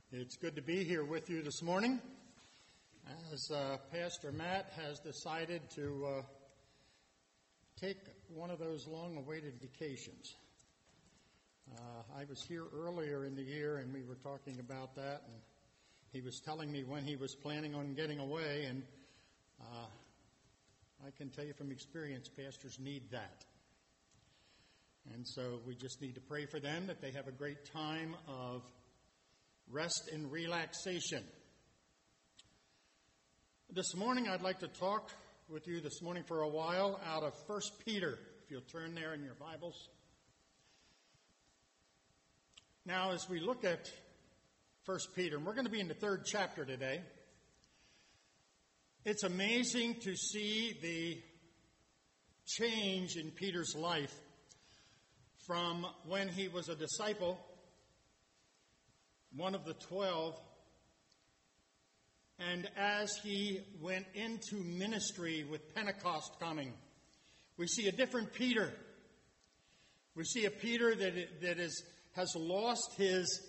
It's good to be here with you this morning as Pastor Matt has decided to take one of those long-awaited vacations. I was here earlier in the year and we were talking about that, and he was telling me when he was planning on getting away, and I can tell you from experience, pastors need that. And so we just need to pray for them that they have a great time of rest and relaxation. This morning I'd like to talk with you this morning for a while out of 1 Peter, if you'll turn there in your Bibles. Now, as we look at 1 Peter, and we're going to be in the third chapter today, it's amazing to see the change in Peter's life from when he was a disciple, one of the 12, and as he went into ministry with Pentecost coming, we see a different Peter. We see a Peter that has lost his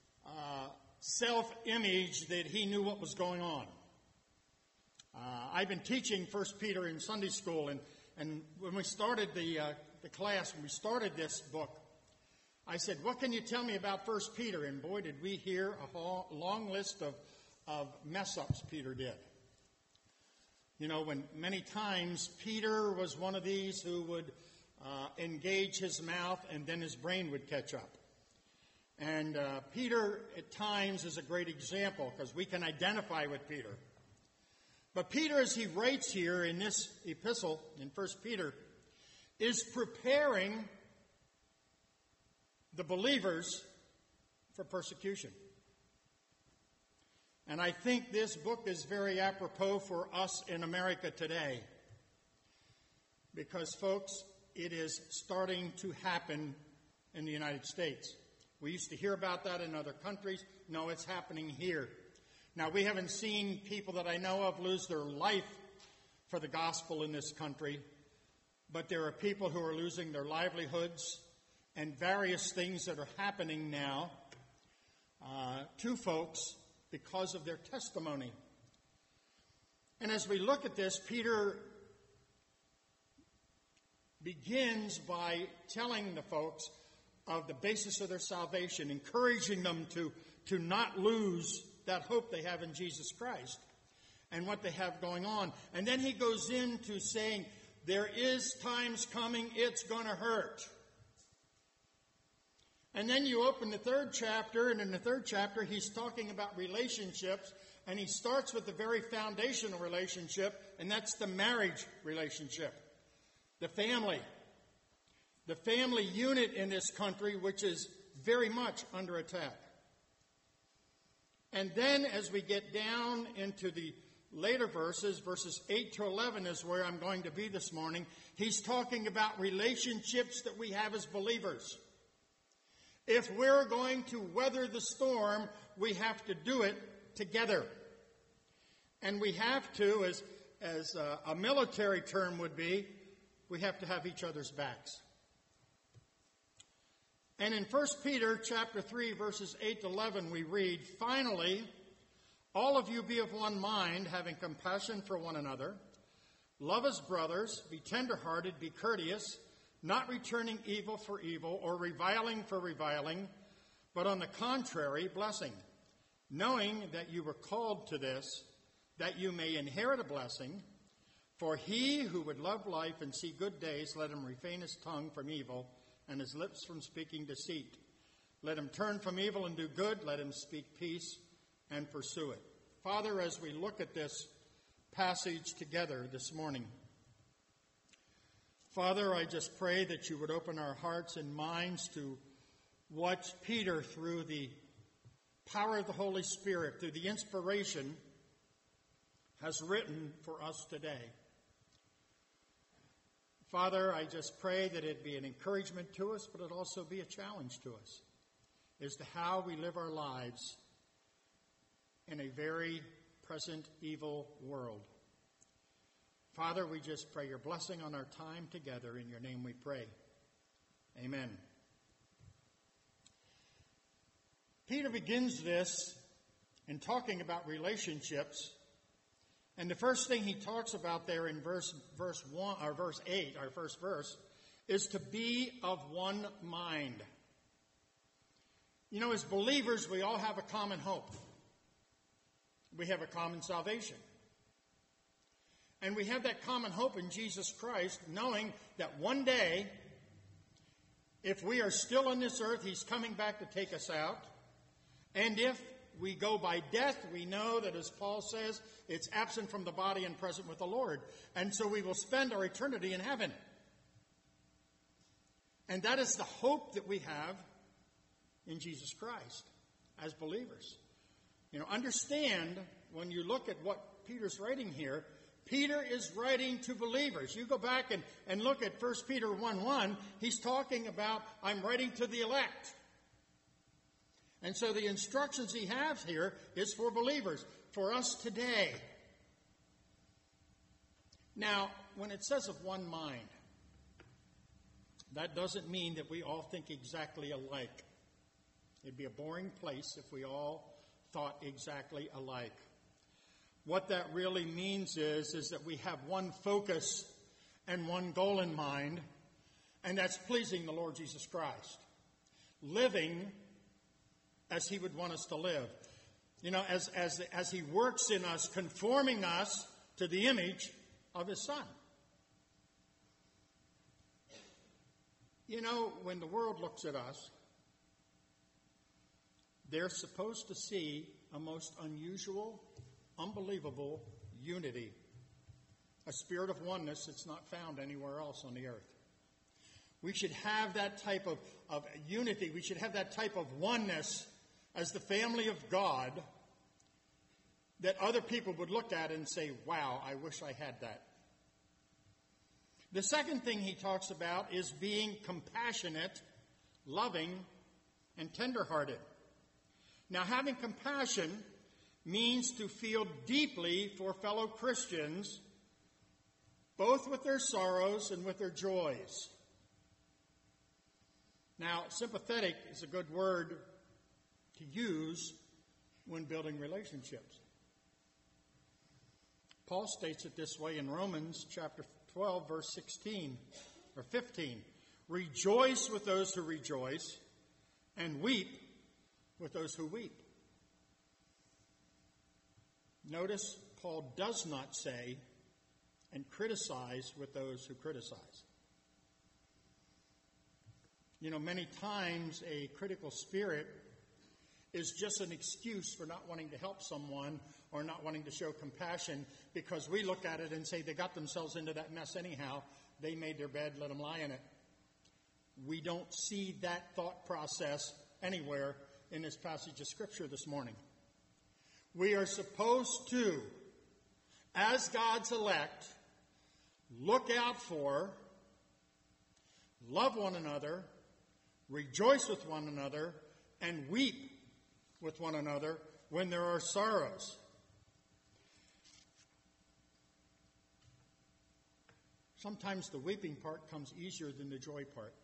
self-image that he knew what was going on. I've been teaching 1 Peter in Sunday school, and when we started the class, when we started this book, I said, what can you tell me about 1 Peter? And boy, did we hear a long list of mess-ups Peter did. You know, when many times Peter was one of these who would engage his mouth and then his brain would catch up. And Peter at times is a great example because we can identify with Peter. But Peter, as he writes here in this epistle, in 1 Peter, is preparing the believers for persecution. And I think this book is very apropos for us in America today. Because, folks, it is starting to happen in the United States. We used to hear about that in other countries. No, it's happening here. Now, we haven't seen people that I know of lose their life for the gospel in this country. But there are people who are losing their livelihoods and various things that are happening now to folks because of their testimony. And as we look at this, Peter begins by telling the folks of the basis of their salvation, encouraging them to not lose that hope they have in Jesus Christ and what they have going on. And then he goes into saying, there is times coming, it's going to hurt. And then you open the third chapter, and in the third chapter, he's talking about relationships, and he starts with the very foundational relationship, and that's the marriage relationship, the family unit in this country, which is very much under attack. And then as we get down into the later verses 8 to 11 is where I'm going to be this morning. He's talking about relationships that we have as believers. If we're going to weather the storm, we have to do it together. And we have to, as a military term would be, we have to have each other's backs. And in 1 Peter chapter 3, verses 8 to 11, we read, finally, all of you be of one mind, having compassion for one another. Love as brothers, be tender-hearted, be courteous, not returning evil for evil or reviling for reviling, but on the contrary, blessing, knowing that you were called to this, that you may inherit a blessing. For he who would love life and see good days, let him refrain his tongue from evil and his lips from speaking deceit. Let him turn from evil and do good. Let him speak peace and pursue it. Father, as we look at this passage together this morning, Father, I just pray that you would open our hearts and minds to watch Peter through the power of the Holy Spirit, through the inspiration, has written for us today. Father, I just pray that it be an encouragement to us, but it also be a challenge to us as to how we live our lives in a very present evil world. Father, we just pray your blessing on our time together. In your name we pray. Amen. Peter begins this and talking about relationships. And the first thing he talks about there in verse 1 or verse 8, our first verse, is to be of one mind. You know, as believers, we all have a common hope. We have a common salvation. And we have that common hope in Jesus Christ, knowing that one day, if we are still on this earth, he's coming back to take us out. And if we go by death, we know that, as Paul says, it's absent from the body and present with the Lord. And so we will spend our eternity in heaven. And that is the hope that we have in Jesus Christ as believers. You know, understand, when you look at what Peter's writing here, Peter is writing to believers. You go back and look at 1 Peter 1:1. He's talking about, I'm writing to the elect. And so the instructions he has here is for believers, for us today. Now, when it says of one mind, that doesn't mean that we all think exactly alike. It'd be a boring place if we all thought exactly alike. What that really means is that we have one focus and one goal in mind, and that's pleasing the Lord Jesus Christ. Living as he would want us to live. You know, as he works in us, conforming us to the image of his Son. You know, when the world looks at us, they're supposed to see a most unusual, unbelievable unity. A spirit of oneness that's not found anywhere else on the earth. We should have that type of unity. We should have that type of oneness as the family of God that other people would look at and say, wow, I wish I had that. The second thing he talks about is being compassionate, loving, and tenderhearted. Now, having compassion means to feel deeply for fellow Christians, both with their sorrows and with their joys. Now, sympathetic is a good word to use when building relationships. Paul states it this way in Romans chapter 12, verse 16 or 15. Rejoice with those who rejoice, and weep with those who weep. Notice Paul does not say, and criticize with those who criticize. You know, many times a critical spirit is just an excuse for not wanting to help someone or not wanting to show compassion, because we look at it and say they got themselves into that mess anyhow. They made their bed, let them lie in it. We don't see that thought process anywhere in this passage of Scripture this morning. We are supposed to, as God's elect, look out for, love one another, rejoice with one another, and weep with one another when there are sorrows. Sometimes the weeping part comes easier than the joy part.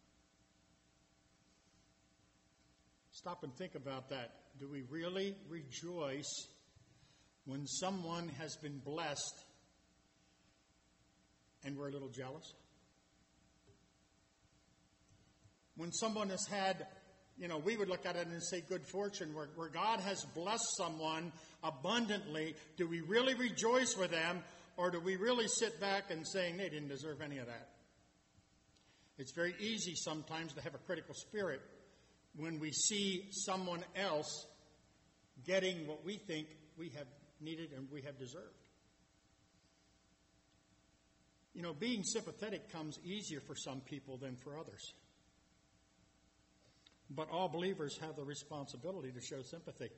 Stop and think about that. Do we really rejoice when someone has been blessed and we're a little jealous? When someone has had, we would look at it and say good fortune, where God has blessed someone abundantly, do we really rejoice with them, or do we really sit back and saying they didn't deserve any of that? It's very easy sometimes to have a critical spirit when we see someone else getting what we think we have needed and we have deserved. Being sympathetic comes easier for some people than for others. But all believers have the responsibility to show sympathy.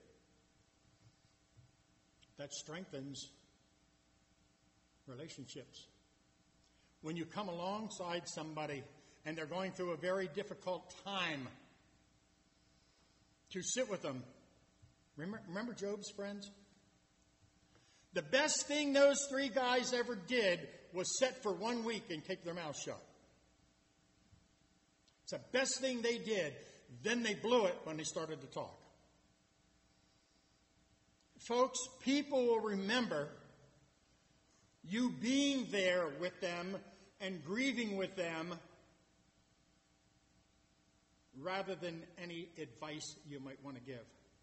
That strengthens relationships. When you come alongside somebody and they're going through a very difficult time, to sit with them. Remember Job's friends? The best thing those three guys ever did was sit for 1 week and keep their mouth shut. It's the best thing they did. Then they blew it when they started to talk. Folks, people will remember you being there with them and grieving with them rather than any advice you might want to give.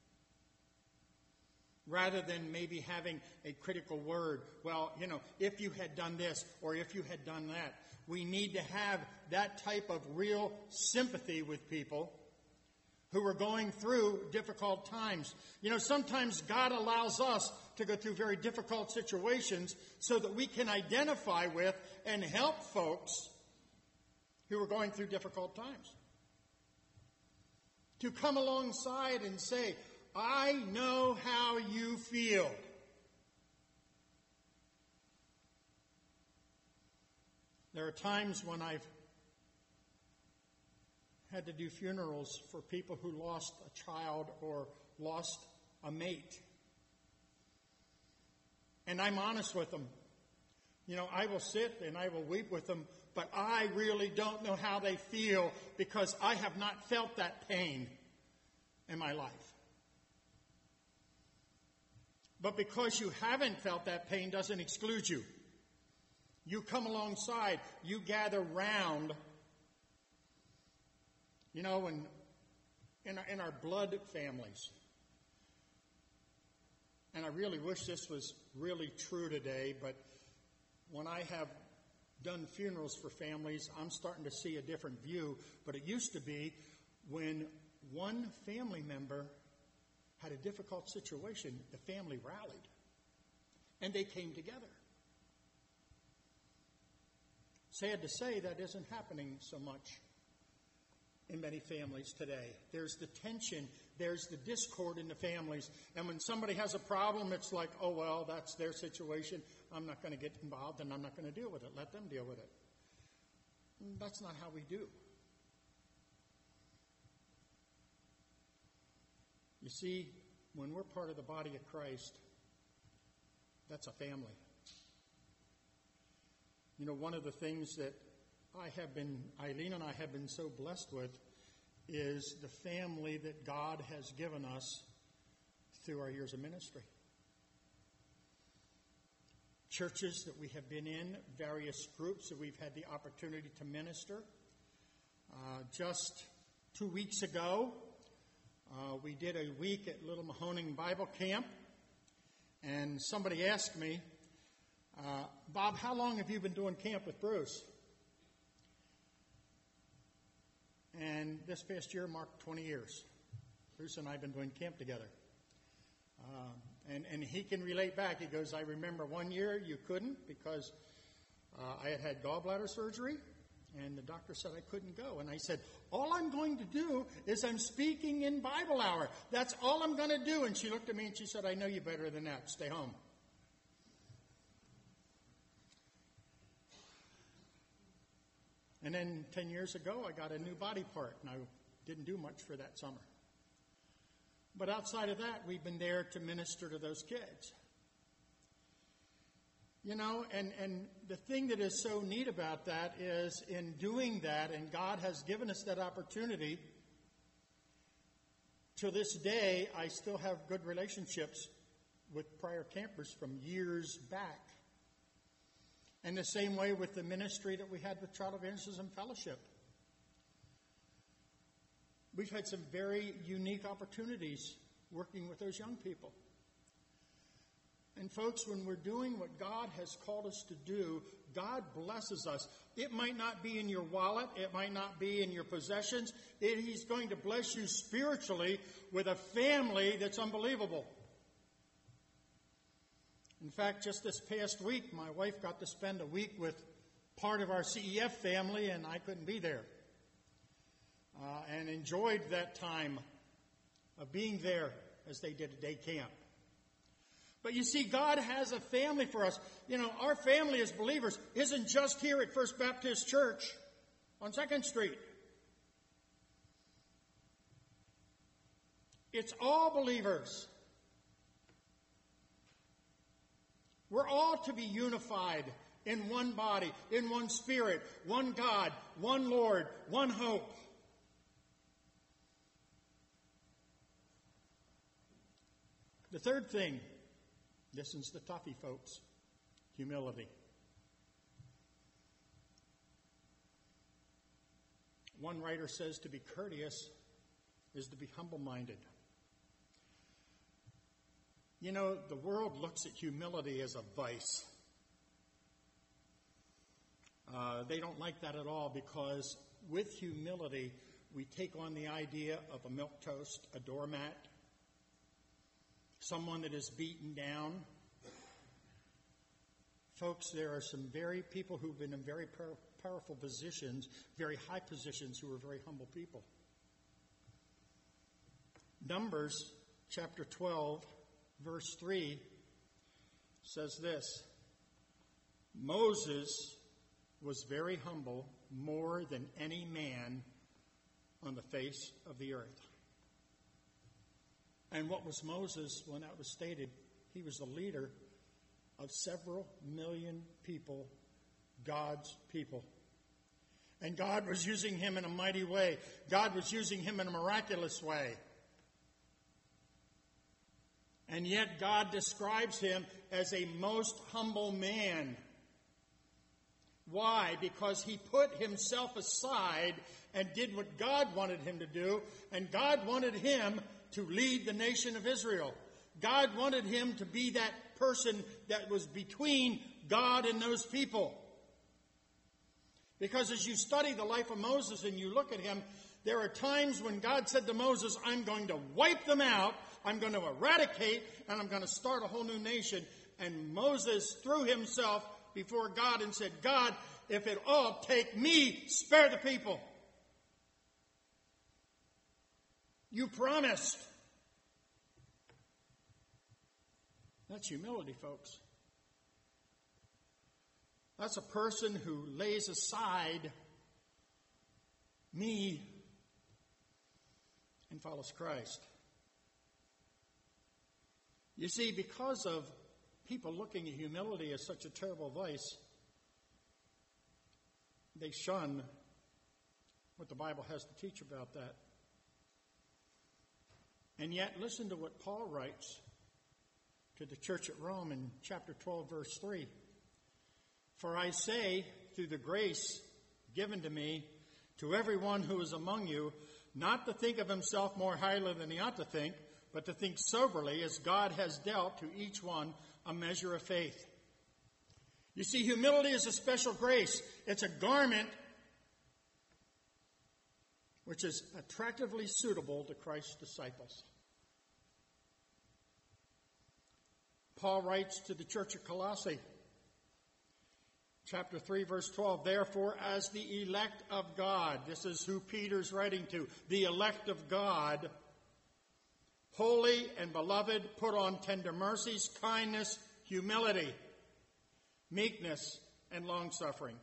Rather than maybe having a critical word. Well, if you had done this or if you had done that. We need to have that type of real sympathy with people who are going through difficult times. Sometimes God allows us to go through very difficult situations so that we can identify with and help folks who are going through difficult times. To come alongside and say, I know how you feel. There are times when I've had to do funerals for people who lost a child or lost a mate. And I'm honest with them. I will sit and I will weep with them, but I really don't know how they feel because I have not felt that pain in my life. But because you haven't felt that pain doesn't exclude you. You come alongside, you gather round. In our blood families. And I really wish this was really true today, but when I have done funerals for families, I'm starting to see a different view. But it used to be when one family member had a difficult situation, the family rallied. And they came together. Sad to say, that isn't happening so much in many families today. There's the tension, there's the discord in the families. And when somebody has a problem, it's like, oh, well, that's their situation. I'm not going to get involved and I'm not going to deal with it. Let them deal with it. That's not how we do. You see, when we're part of the body of Christ, that's a family. One of the things that Eileen and I have been so blessed with is the family that God has given us through our years of ministry. Churches that we have been in, various groups that we've had the opportunity to minister. Just 2 weeks ago, we did a week at Little Mahoning Bible Camp, and somebody asked me, Bob, how long have you been doing camp with Bruce? And this past year marked 20 years. Bruce and I have been doing camp together. And he can relate back. He goes, I remember one year you couldn't because I had gallbladder surgery, and the doctor said I couldn't go. And I said, all I'm going to do is I'm speaking in Bible hour. That's all I'm going to do. And she looked at me and she said, I know you better than that. Stay home. And then 10 years ago, I got a new body part, and I didn't do much for that summer. But outside of that, we've been there to minister to those kids. And the thing that is so neat about that is in doing that, and God has given us that opportunity, to this day, I still have good relationships with prior campers from years back. And the same way with the ministry that we had with Child Evangelism Fellowship. We've had some very unique opportunities working with those young people. And folks, when we're doing what God has called us to do, God blesses us. It might not be in your wallet. It might not be in your possessions. He's going to bless you spiritually with a family that's unbelievable. In fact, just this past week, my wife got to spend a week with part of our CEF family, and I couldn't be there. And enjoyed that time of being there as they did a day camp. But you see, God has a family for us. Our family as believers isn't just here at First Baptist Church on 2nd Street. It's all believers. We're all to be unified in one body, in one spirit, one God, one Lord, one hope. The third thing, this is the toughie, folks, humility. One writer says to be courteous is to be humble-minded. You know, the world looks at humility as a vice. They don't like that at all, because with humility, we take on the idea of a milquetoast, a doormat, someone that is beaten down. Folks, there are some people who've been in very powerful positions, very high positions, who are very humble people. Numbers chapter 12, verse 3 says this: Moses was very humble, more than any man on the face of the earth. And what was Moses when that was stated? He was the leader of several million people, God's people. And God was using him in a mighty way. God was using him in a miraculous way. And yet God describes him as a most humble man. Why? Because he put himself aside and did what God wanted him to do, and God wanted him to lead the nation of Israel. God wanted him to be that person that was between God and those people. Because as you study the life of Moses and you look at him, there are times when God said to Moses, I'm going to wipe them out, I'm going to eradicate, and I'm going to start a whole new nation. And Moses threw himself before God and said, God, if it all take me, spare the people. You promised. That's humility, folks. That's a person who lays aside me and follows Christ. You see, because of people looking at humility as such a terrible vice, they shun what the Bible has to teach about that. And yet, listen to what Paul writes to the church at Rome in chapter 12, verse 3. For I say, through the grace given to me, to everyone who is among you, not to think of himself more highly than he ought to think, but to think soberly, as God has dealt to each one a measure of faith. You see, humility is a special grace. It's a garment which is attractively suitable to Christ's disciples. Paul writes to the church at Colossae, chapter 3, verse 12, therefore, as the elect of God, this is who Peter's writing to, the elect of God, holy and beloved, put on tender mercies, kindness, humility, meekness, and long-suffering.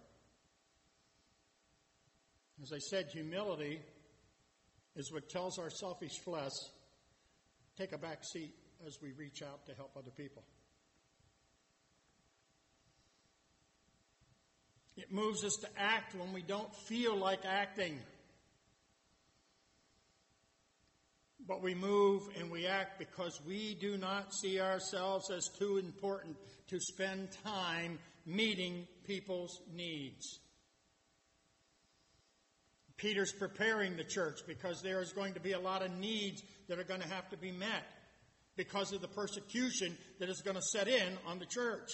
As I said, humility is what tells our selfish flesh, take a back seat as we reach out to help other people. It moves us to act when we don't feel like acting. But we move and we act because we do not see ourselves as too important to spend time meeting people's needs. Peter's preparing the church because there is going to be a lot of needs that are going to have to be met because of the persecution that is going to set in on the church.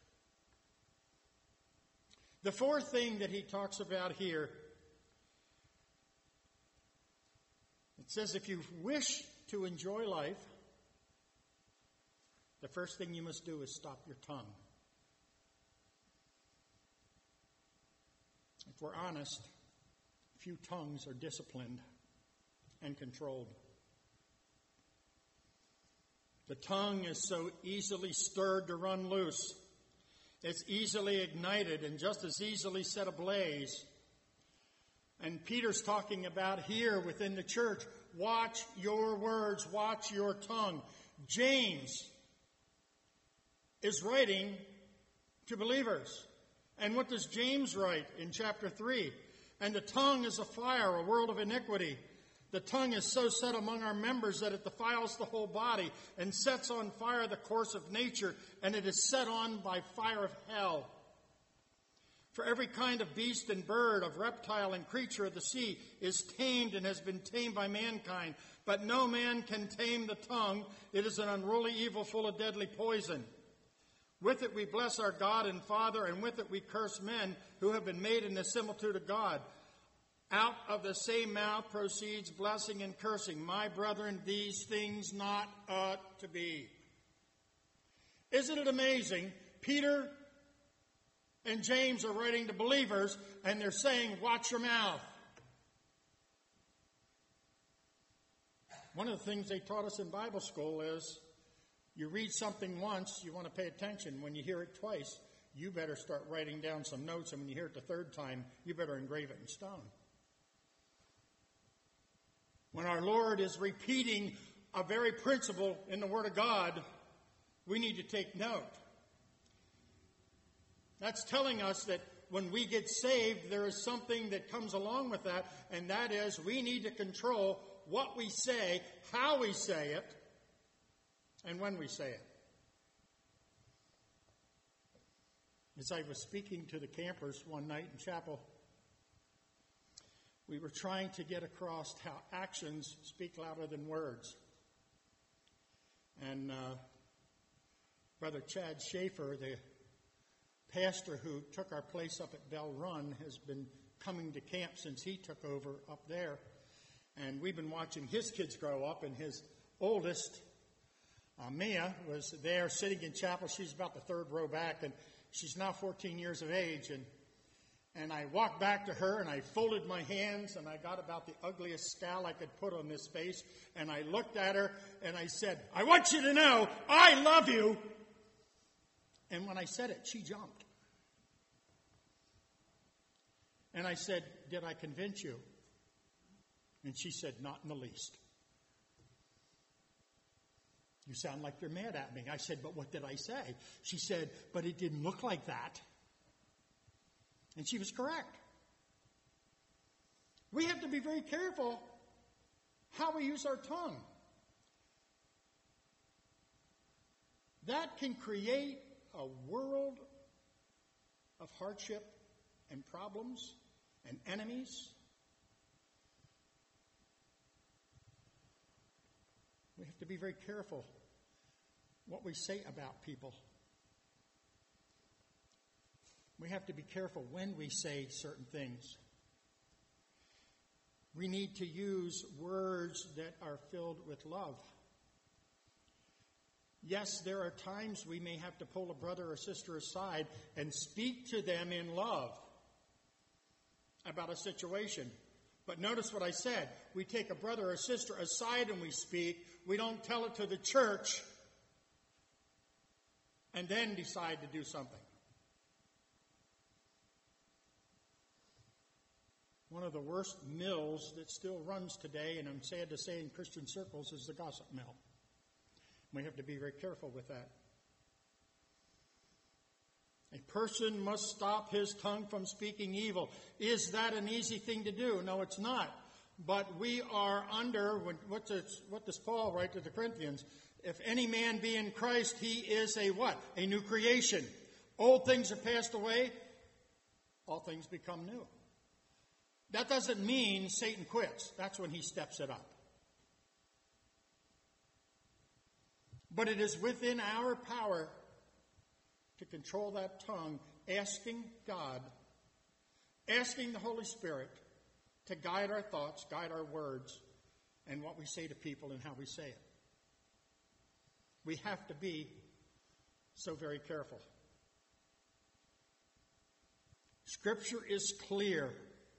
The fourth thing that he talks about here, it says if you wish to enjoy life, the first thing you must do is stop your tongue. If we're honest, few tongues are disciplined and controlled. The tongue is so easily stirred to run loose. It's easily ignited and just as easily set ablaze. And Peter's talking about here within the church, watch your words, watch your tongue. James is writing to believers. And what does James write in chapter 3? And the tongue is a fire, a world of iniquity. The tongue is so set among our members that it defiles the whole body and sets on fire the course of nature, and it is set on by fire of hell. For every kind of beast and bird, of reptile and creature of the sea is tamed and has been tamed by mankind. But no man can tame the tongue. It is an unruly evil full of deadly poison. With it we bless our God and Father, and with it we curse men who have been made in the similitude of God. Out of the same mouth proceeds blessing and cursing. My brethren, these things not ought to be. Isn't it amazing? Peter and James are writing to believers, and they're saying, watch your mouth. One of the things they taught us in Bible school is you read something once, you want to pay attention. When you hear it twice, you better start writing down some notes, and when you hear it the third time, you better engrave it in stone. When our Lord is repeating a very principle in the Word of God, we need to take note. That's telling us that when we get saved, there is something that comes along with that, and that is we need to control what we say, how we say it, and when we say it. As I was speaking to the campers one night in chapel, we were trying to get across how actions speak louder than words. And Brother Chad Schaefer, the pastor who took our place up at Bell Run, has been coming to camp since he took over up there. And we've been watching his kids grow up, and his oldest, Mia, was there sitting in chapel. She's about the third row back, and she's now 14 years of age. And I walked back to her, and I folded my hands, and I got about the ugliest scowl I could put on this face. And I looked at her, and I said, I want you to know I love you. And when I said it, she jumped. And I said, did I convince you? And she said, not in the least. You sound like you're mad at me. I said, but what did I say? She said, but it didn't look like that. And she was correct. We have to be very careful how we use our tongue. That can create a world of hardship and problems and enemies. We have to be very careful what we say about people. We have to be careful when we say certain things. We need to use words that are filled with love. Yes, there are times we may have to pull a brother or sister aside and speak to them in love about a situation. But notice what I said. We take a brother or sister aside and we speak. We don't tell it to the church and then decide to do something. One of the worst mills that still runs today, and I'm sad to say in Christian circles, is the gossip mill. We have to be very careful with that. A person must stop his tongue from speaking evil. Is that an easy thing to do? No, it's not. But we are under, what does Paul write to the Corinthians? If any man be in Christ, he is a what? A new creation. Old things are passed away. All things become new. That doesn't mean Satan quits. That's when he steps it up. But it is within our power to control that tongue, asking God, asking the Holy Spirit to guide our thoughts, guide our words, and what we say to people and how we say it. We have to be so very careful. Scripture is clear.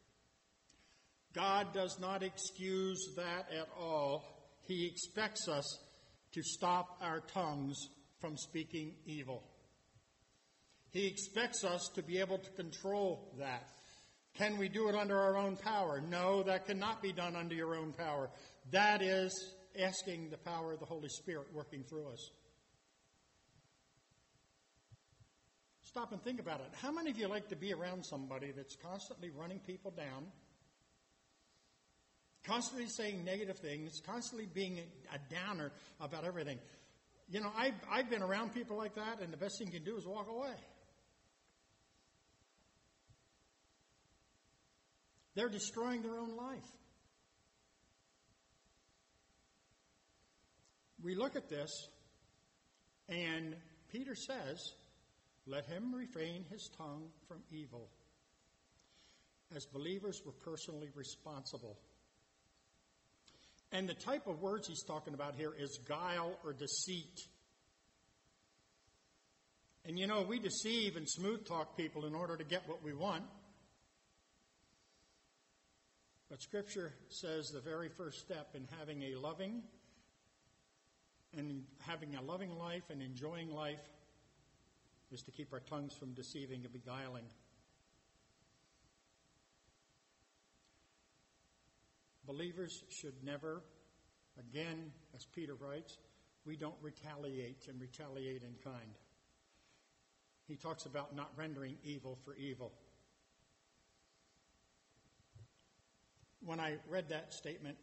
God does not excuse that at all. He expects us to stop our tongues from speaking evil. He expects us to be able to control that. Can we do it under our own power? No, that cannot be done under your own power. That is asking the power of the Holy Spirit working through us. Stop and think about it. How many of you like to be around somebody that's constantly running people down, constantly saying negative things, constantly being a downer about everything. You know, I've been around people like that, and the best thing you can do is walk away. They're destroying their own life. We look at this, and Peter says, let him refrain his tongue from evil. As believers, we're personally responsible. And the type of words he's talking about here is guile or deceit. And you know, we deceive and smooth talk people in order to get what we want. But Scripture says the very first step in having a loving life and enjoying life is to keep our tongues from deceiving and beguiling. Believers should never, again, as Peter writes, we don't retaliate in kind. He talks about not rendering evil for evil. When I read that statement,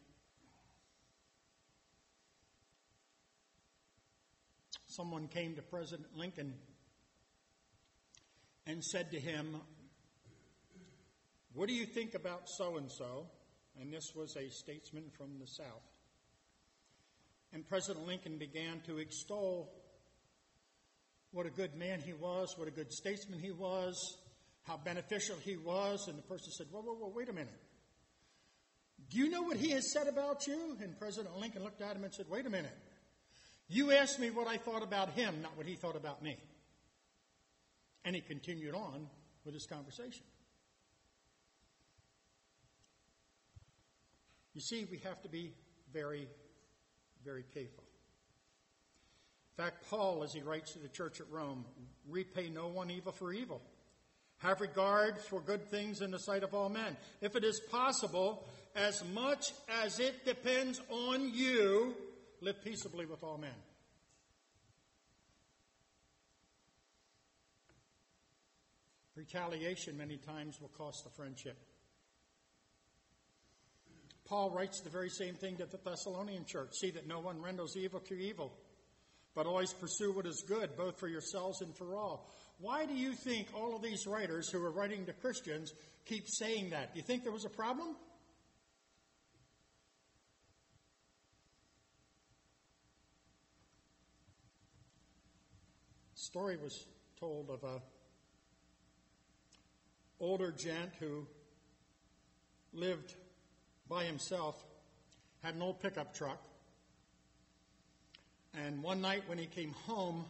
someone came to President Lincoln and said to him, what do you think about so-and-so? And this was a statesman from the South. And President Lincoln began to extol what a good man he was, what a good statesman he was, how beneficial he was. And the person said, whoa, wait a minute. Do you know what he has said about you? And President Lincoln looked at him and said, wait a minute. You asked me what I thought about him, not what he thought about me. And he continued on with his conversation. You see, we have to be very, very careful. In fact, Paul, as he writes to the church at Rome, repay no one evil for evil. Have regard for good things in the sight of all men. If it is possible, as much as it depends on you, live peaceably with all men. Retaliation many times will cost a friendship. Paul writes the very same thing to the Thessalonian church. See that no one renders evil to evil, but always pursue what is good, both for yourselves and for all. Why do you think all of these writers who are writing to Christians keep saying that? Do you think there was a problem? A story was told of a older gent who lived by himself, had an old pickup truck. And one night when he came home,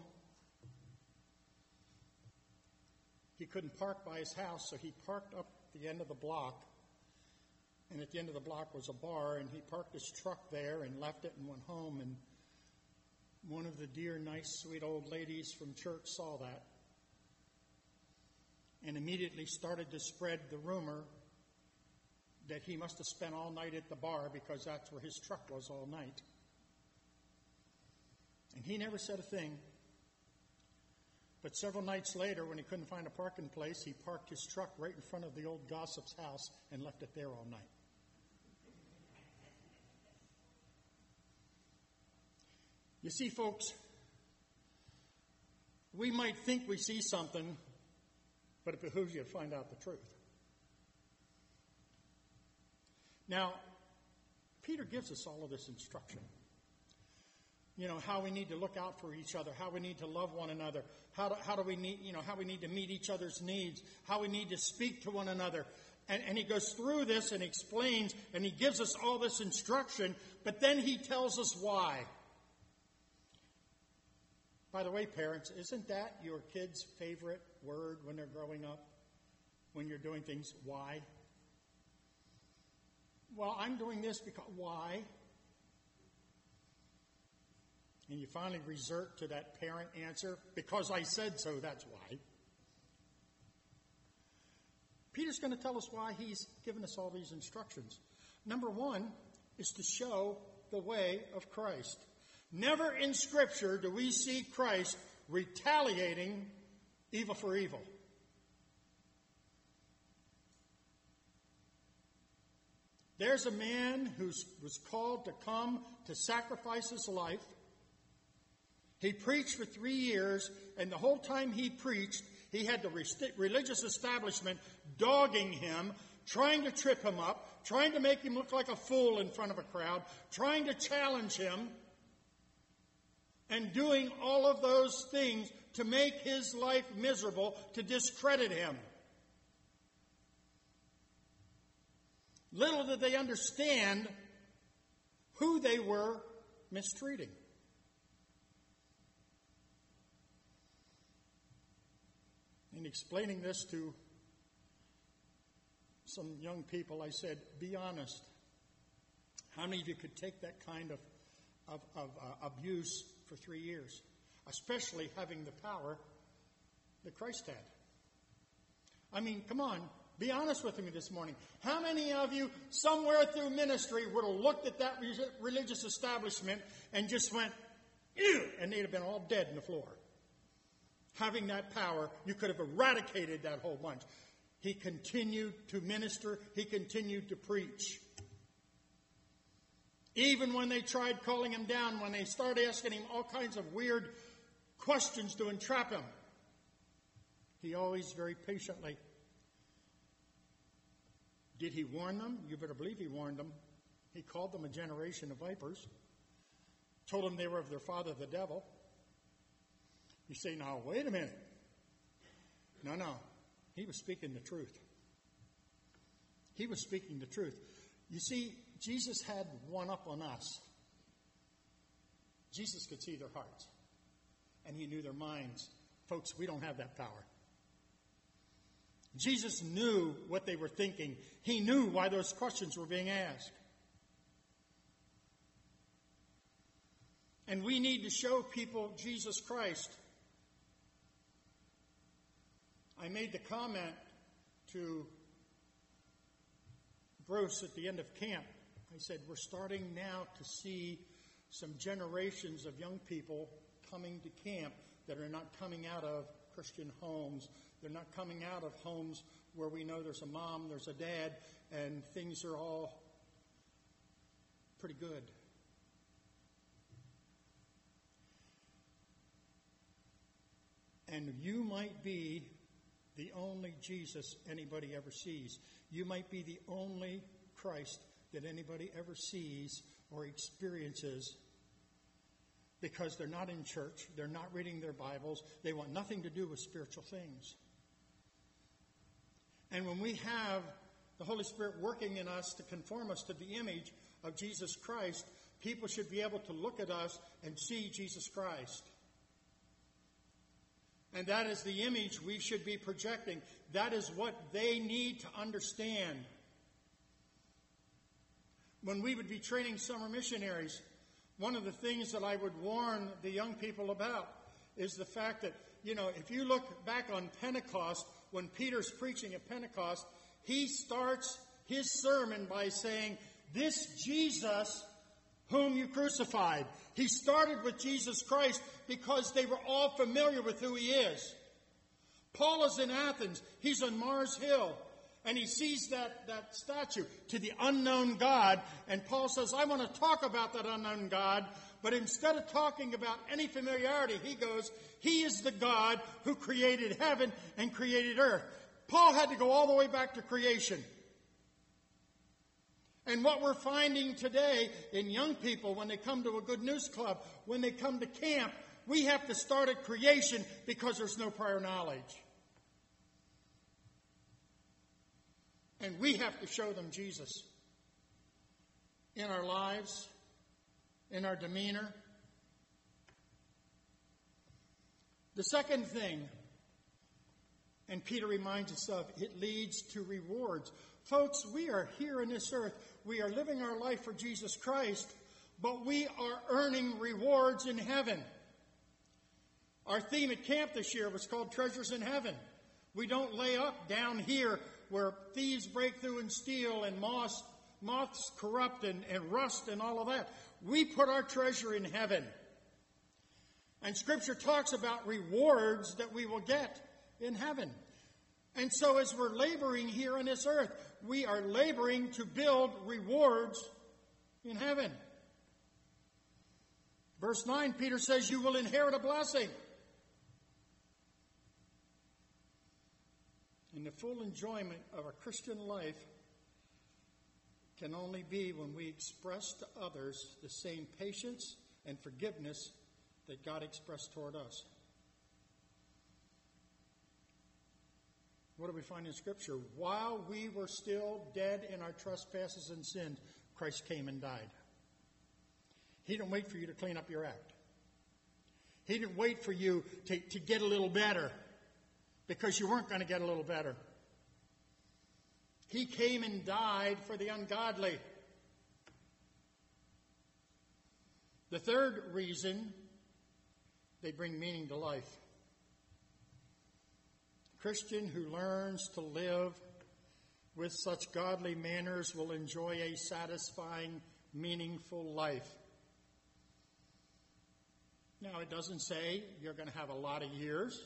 he couldn't park by his house, so he parked up the end of the block. And at the end of the block was a bar, and he parked his truck there and left it and went home. And one of the dear, nice, sweet old ladies from church saw that and immediately started to spread the rumor that he must have spent all night at the bar because that's where his truck was all night. And he never said a thing. But several nights later, when he couldn't find a parking place, he parked his truck right in front of the old gossip's house and left it there all night. You see, folks, we might think we see something, but it behooves you to find out the truth. Now, Peter gives us all of this instruction. You know, how we need to look out for each other, how we need to love one another, how we need to meet each other's needs, how we need to speak to one another. And he goes through this and explains, and he gives us all this instruction, but then he tells us why. By the way, parents, isn't that your kid's favorite word when they're growing up? When you're doing things, why? Well, I'm doing this because, why? And you finally resort to that parent answer, because I said so, that's why. Peter's going to tell us why he's given us all these instructions. Number one is to show the way of Christ. Never in Scripture do we see Christ retaliating evil for evil. there's a man who was called to come to sacrifice his life. He preached for 3 years, and the whole time he preached, he had the religious establishment dogging him, trying to trip him up, trying to make him look like a fool in front of a crowd, trying to challenge him, and doing all of those things to make his life miserable, to discredit him. Little did they understand who they were mistreating. In explaining this to some young people, I said, be honest. How many of you could take that kind of abuse for 3 years? Especially having the power that Christ had. I mean, come on, be honest with me this morning. How many of you, somewhere through ministry, would have looked at that religious establishment and just went, ew, and they'd have been all dead on the floor? Having that power, you could have eradicated that whole bunch. He continued to minister. He continued to preach. Even when they tried calling him down, when they started asking him all kinds of weird questions to entrap him, he always very patiently. Did he warn them? You better believe he warned them. He called them a generation of vipers. Told them they were of their father, the devil. You say, now, wait a minute. No. He was speaking the truth. He was speaking the truth. You see, Jesus had one up on us. Jesus could see their hearts. And he knew their minds. Folks, we don't have that power. Jesus knew what they were thinking. He knew why those questions were being asked. And we need to show people Jesus Christ. I made the comment to Bruce at the end of camp. I said, we're starting now to see some generations of young people coming to camp that are not coming out of Christian homes. They're not coming out of homes where we know there's a mom, there's a dad, and things are all pretty good. And you might be the only Jesus anybody ever sees. You might be the only Christ that anybody ever sees or experiences, because they're not in church, they're not reading their Bibles, they want nothing to do with spiritual things. And when we have the Holy Spirit working in us to conform us to the image of Jesus Christ, people should be able to look at us and see Jesus Christ. And that is the image we should be projecting. That is what they need to understand. When we would be training summer missionaries, one of the things that I would warn the young people about is the fact that, if you look back on Pentecost, when Peter's preaching at Pentecost, he starts his sermon by saying, this Jesus whom you crucified. He started with Jesus Christ because they were all familiar with who he is. Paul is in Athens. He's on Mars Hill. And he sees that statue to the unknown God. And Paul says, I want to talk about that unknown God. But instead of talking about any familiarity, he goes, he is the God who created heaven and created earth. Paul had to go all the way back to creation. And what we're finding today in young people, when they come to a Good News Club, when they come to camp, we have to start at creation because there's no prior knowledge. And we have to show them Jesus in our lives, in our demeanor. The second thing, and Peter reminds us of, it leads to rewards. Folks, we are here on this earth. We are living our life for Jesus Christ, but we are earning rewards in heaven. Our theme at camp this year was called Treasures in Heaven. We don't lay up down here where thieves break through and steal and moths corrupt and rust and all of that. We put our treasure in heaven. And Scripture talks about rewards that we will get in heaven. And so as we're laboring here on this earth, we are laboring to build rewards in heaven. Verse 9, Peter says, you will inherit a blessing. And the full enjoyment of a Christian life can only be when we express to others the same patience and forgiveness that God expressed toward us. What do we find in Scripture? While we were still dead in our trespasses and sins, Christ came and died. He didn't wait for you to clean up your act. He didn't wait for you to get a little better, because you weren't going to get a little better. He came and died for the ungodly. The third reason, they bring meaning to life. A Christian who learns to live with such godly manners will enjoy a satisfying, meaningful life. Now, it doesn't say you're going to have a lot of years,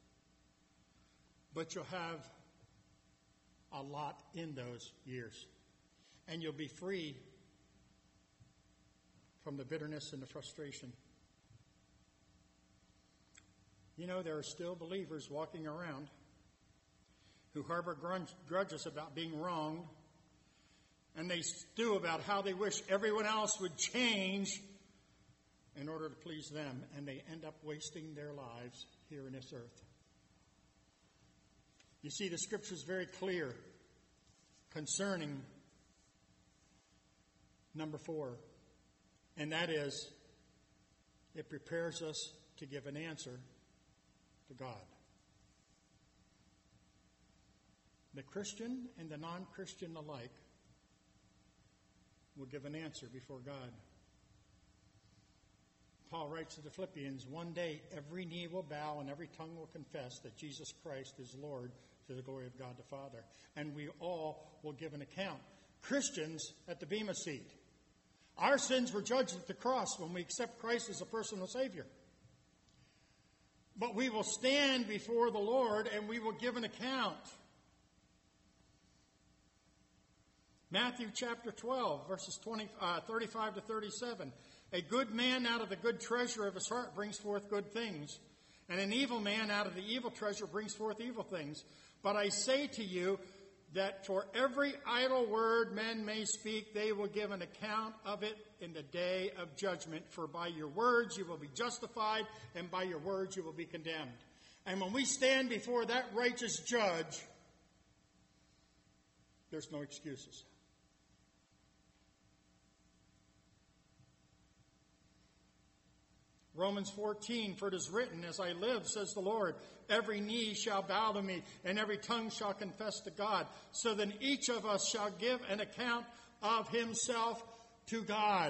but you'll have a lot in those years. And you'll be free from the bitterness and the frustration. You know, there are still believers walking around who harbor grudges about being wronged, and they stew about how they wish everyone else would change in order to please them, and they end up wasting their lives here on this earth. You see, the Scripture is very clear concerning number 4, and that is, it prepares us to give an answer to God. The Christian and the non-Christian alike will give an answer before God. Paul writes to the Philippians, one day every knee will bow and every tongue will confess that Jesus Christ is Lord, to the glory of God the Father. And we all will give an account. Christians at the Bema seat. Our sins were judged at the cross when we accept Christ as a personal Savior. But we will stand before the Lord and we will give an account. Matthew chapter 12, verses 35 to 37. A good man out of the good treasure of his heart brings forth good things, and an evil man out of the evil treasure brings forth evil things. But I say to you that for every idle word men may speak, they will give an account of it in the day of judgment. For by your words you will be justified, and by your words you will be condemned. And when we stand before that righteous judge, there's no excuses. Romans 14, for it is written, as I live, says the Lord, every knee shall bow to me, and every tongue shall confess to God. So then each of us shall give an account of himself to God.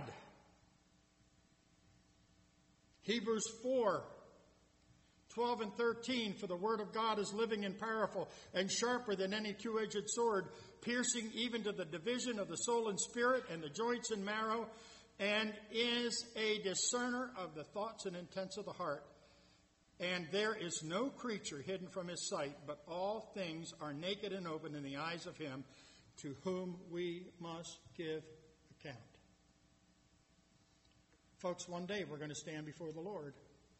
Hebrews 4, 12 and 13, for the word of God is living and powerful, and sharper than any two-edged sword, piercing even to the division of the soul and spirit, and the joints and marrow, and is a discerner of the thoughts and intents of the heart. And there is no creature hidden from his sight, but all things are naked and open in the eyes of him to whom we must give account. Folks, one day we're going to stand before the Lord.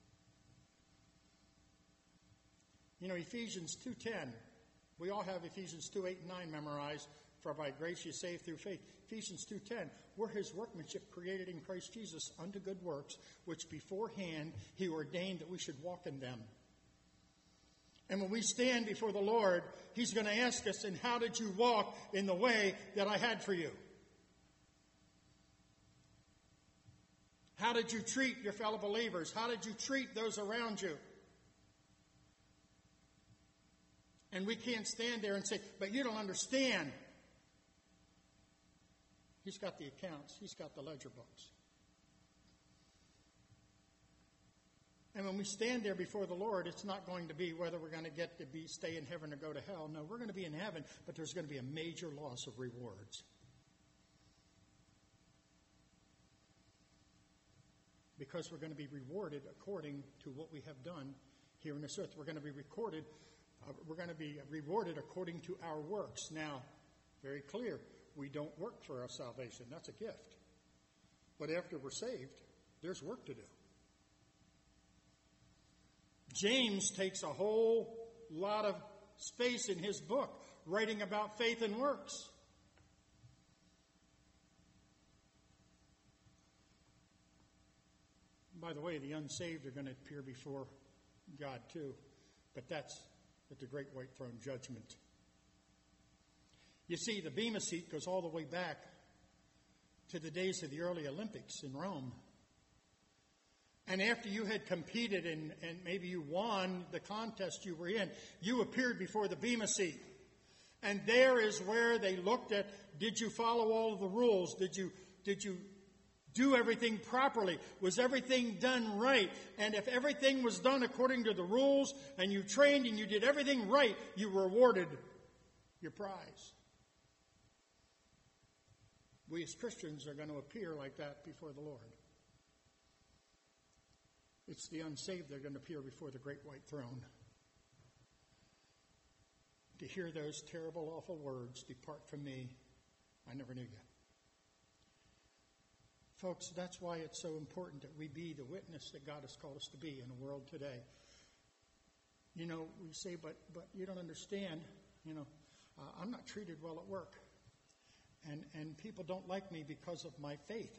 You know, Ephesians 2:10. We all have Ephesians 2:8 and 9 memorized. For by grace you saved through faith. Ephesians 2:10, we're his workmanship created in Christ Jesus unto good works, which beforehand he ordained that we should walk in them. And when we stand before the Lord, he's going to ask us, and how did you walk in the way that I had for you? How did you treat your fellow believers? How did you treat those around you? And we can't stand there and say, but you don't understand. He's got the accounts. He's got the ledger books. And when we stand there before the Lord, it's not going to be whether we're going to get to stay in heaven or go to hell. No, we're going to be in heaven, but there's going to be a major loss of rewards. Because we're going to be rewarded according to what we have done here on this earth. We're going to be we're going to be rewarded according to our works. Now, very clear, we don't work for our salvation. That's a gift. But after we're saved, there's work to do. James takes a whole lot of space in his book writing about faith and works. By the way, the unsaved are going to appear before God too, but that's at the great white throne judgment. You see, the Bema seat goes all the way back to the days of the early Olympics in Rome. And after you had competed and maybe you won the contest you were in, you appeared before the Bema seat. And there is where they looked at, did you follow all of the rules? Did you do everything properly? Was everything done right? And if everything was done according to the rules and you trained and you did everything right, you were awarded your prize. We as Christians are going to appear like that before the Lord. It's the unsaved that are going to appear before the great white throne to hear those terrible, awful words, "Depart from me, I never knew you." Folks, that's why it's so important that we be the witness that God has called us to be in the world today. You know, we say, but you don't understand. You know, I'm not treated well at work. And people don't like me because of my faith.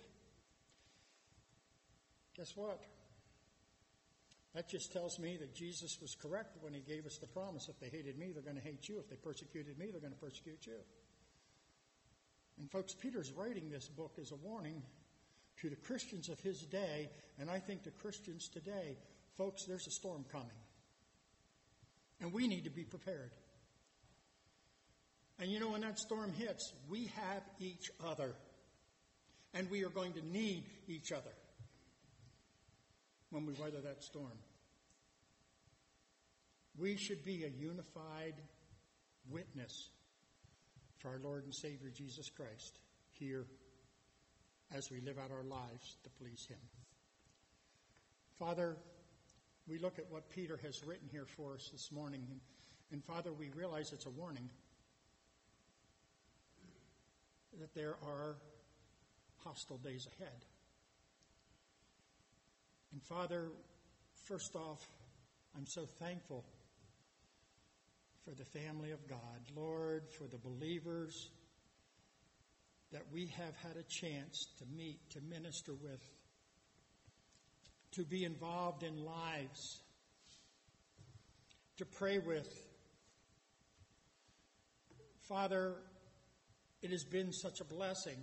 Guess what? That just tells me that Jesus was correct when he gave us the promise. If they hated me, they're going to hate you. If they persecuted me, they're going to persecute you. And folks, Peter's writing this book as a warning to the Christians of his day, and I think to Christians today. Folks, there's a storm coming. And we need to be prepared. And you know, when that storm hits, we have each other. And we are going to need each other when we weather that storm. We should be a unified witness for our Lord and Savior Jesus Christ here as we live out our lives to please him. Father, we look at what Peter has written here for us this morning. And Father, we realize it's a warning that there are hostile days ahead. And Father, first off, I'm so thankful for the family of God. Lord, for the believers that we have had a chance to meet, to minister with, to be involved in lives, to pray with. Father, it has been such a blessing.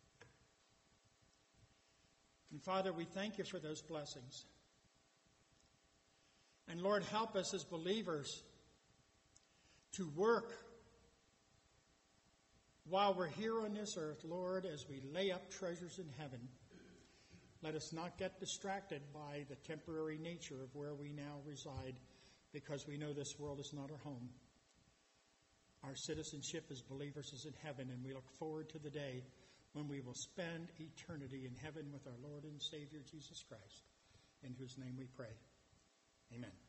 And Father, we thank you for those blessings. And Lord, help us as believers to work while we're here on this earth, Lord, as we lay up treasures in heaven. Let us not get distracted by the temporary nature of where we now reside, because we know this world is not our home. Our citizenship as believers is in heaven, and we look forward to the day when we will spend eternity in heaven with our Lord and Savior Jesus Christ, in whose name we pray. Amen.